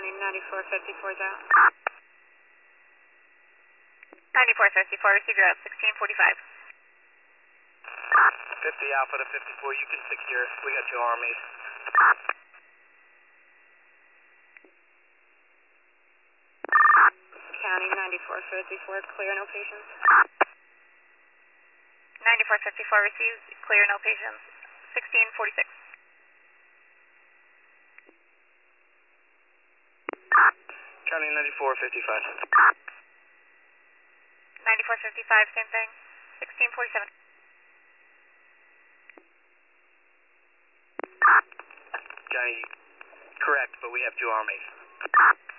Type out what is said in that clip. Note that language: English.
County 9454 is out. 9454, receive your out 1645. 50 Alpha to 54, you can secure. We got two armies. County 9454, clear, no patients. 9454 received, clear, no patients. 1646. County 9455. 9455, same thing. 1647. Johnny, correct, but we have two armies.